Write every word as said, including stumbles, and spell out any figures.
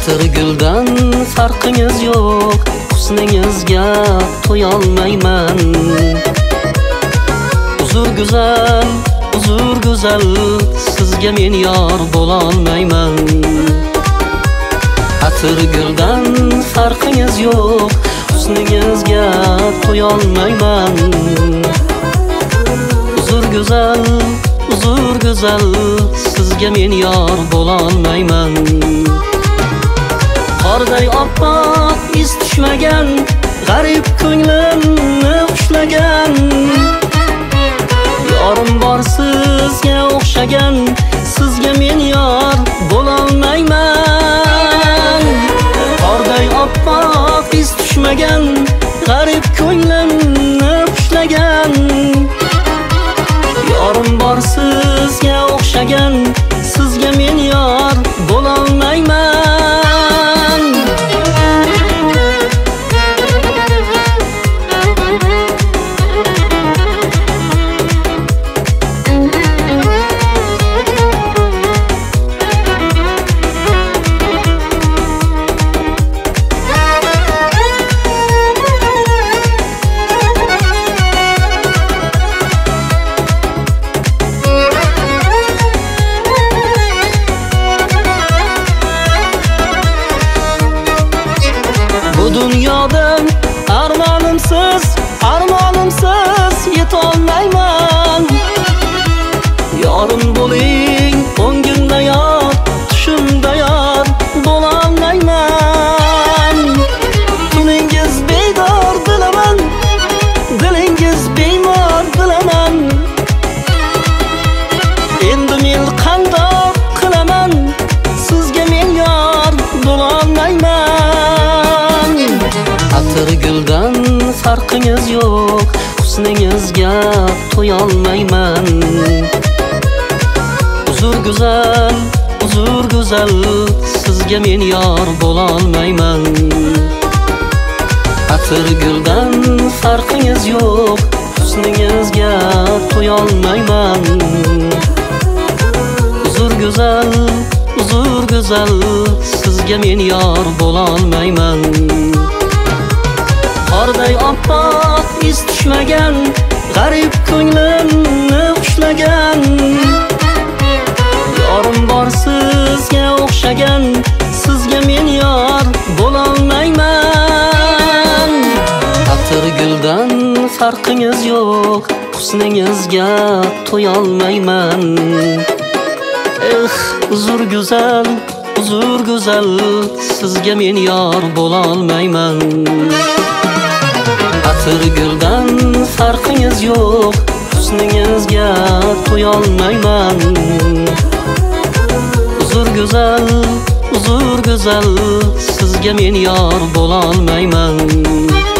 Atir guldan farqingiz yo'q, husningizga to'yolmayman. Uzr go'zal, uzr go'zal, sizga men yor bo'lolmayman. Atir guldan farqingiz yo'q, husningizga to'yolmayman. Uzr go'zal, uzr go'zal, sizga men yor bo'lolmayman. Qorday oppoq iz tushmagan, g'arib ko'nglimni ushlagan. Yorim bor sizga o'xshagan, sizga men yor bo'lolmayman. Qorday oppoq iz tushmagan, g'arib ko'nglimni ushlagan. Yorim bor sizga o'xshagan, sizga men yor bo'lolmayman. Bu dunyoda armonimsiz, armonimsiz yetolmayman. Yorim bo'ling, o'ngimda yor, tushimda yor bo'lolmayman. Tuningiz bedor bilaman, dilingiz bemor bilaman. Endi men qandoq qilaman, sizga men yor bo'lolmayman. Atir guldan farqingiz yo'q, husningizga to'yolmayman. Uzr go'zal, uzr go'zal, sizga men yor bo'lolmayman. Atir guldan farqingiz yo'q, husningizga to'yolmayman. Uzr go'zal, uzr go'zal, sizga men yor bo'lolmayman. Atir guldan farqingiz yo'q, husningizga to'yolmayman. Uzr go'zal, uzr go'zal, sizga men yor bo'lolmayman. Atir guldan farqingiz yo'q, husningizga to'yolmayman. Uzr go'zal, uzr go'zal, sizga men yor bo'lolmayman. Uzr go'zal, sizga men yor bo'lolmayman. Qorday oppoq iz tushmagan, g'arib ko'nglimni ushlagan. Yorim bor sizga o'xshagan, sizga men yor bo'lolmayman. Atir guldan farqingiz yo'q, husningizga to'yolmayman. Eh, uzr go'zal, uzr go'zal, sizga men yor bo'lolmayman. Atir guldan farqingiz yo'q, husningizga to'yolmayman. Uzr go'zal, uzr go'zal, sizga men yor bo'lolmayman.